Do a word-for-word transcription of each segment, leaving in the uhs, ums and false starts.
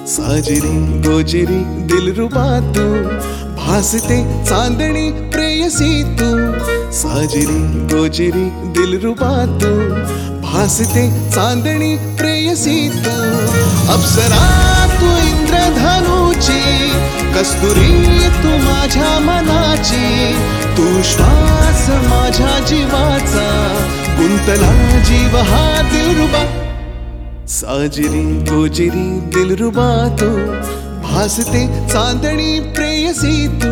साजिरी गोजिरी दिलरुबा तू, भासते चांदणी प्रेयसी तू. साजिरी गोजिरी दिलरुबा तू, भासते चांदणी प्रेयसी तू. अप्सरा तू इंद्रधनुची, कस्तुरी तू माझ्या मनाची. तू श्वास माझ्या जीवाचा, गुंतला जीव हा दिलरुबा. साजिरी गोजिरी दिलरुबा तू, भासते चांदणी प्रेयसी तू.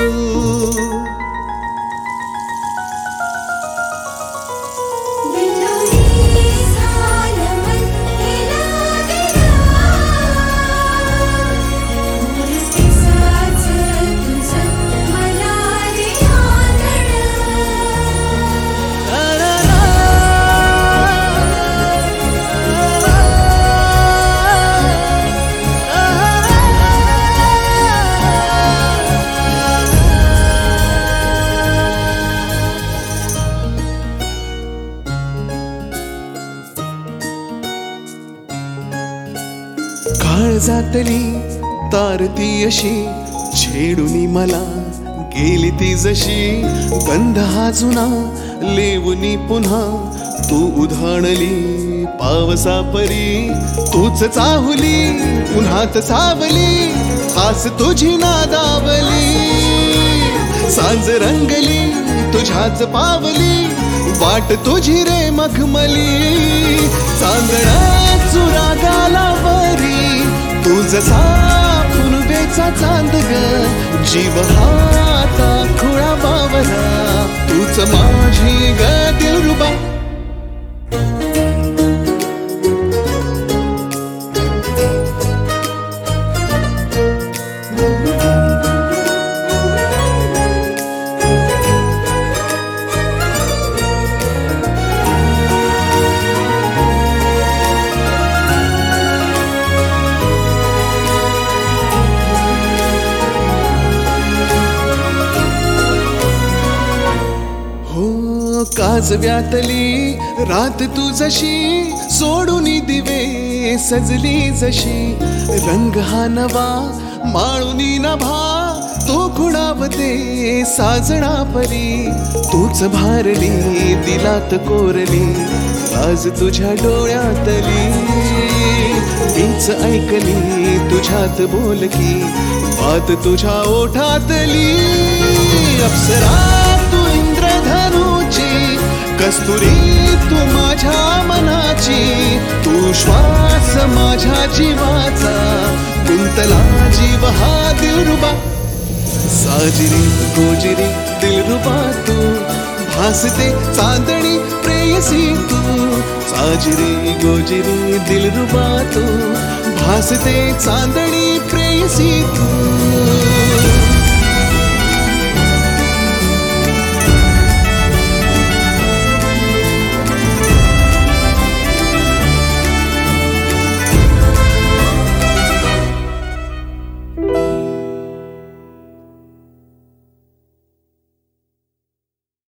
काळजातली तारती अशी, छेडूनी मला गेली ती जशी. गंध हा जुना लेवनी पुन्हा, तू उधाणली पावसा परी. तूच चाहुली उन्हात सावली, आस तुझी नादावली. सांज रंगली तुझ्याच पावली, वाट तुझी रे मखमली. चांदणा चुरागाला वरी, तू जसा पुनवेचा चांद ग. जीव हाता खुळा बावरा, तूच माझी ग दिलरुबा. काजव्यातली रात तू जशी, सोडूनी दिवे सजली जशी. रंग हा नवा माळुनी नभा, तो खुणावते साजणा परी. तूच भारली दिलात कोरली, आज तुझ्या डोळ्यातली. मीच ऐकली तुझ्यात बोलकी, बात तुझ्या ओठातली. अप्सरा तू इंद्रधनुची, कस्तुरी तू माझ्या मनाची. तू श्वास माझ्या जीवाचा, गुंतला जीव हा दिलरुबा. साजिरी गोजिरी दिलरुबा तू, भासते चांदणी प्रेयसी तू. साजिरी गोजिरी दिलरुबा तू, भासते चांदणी प्रेयसी तू.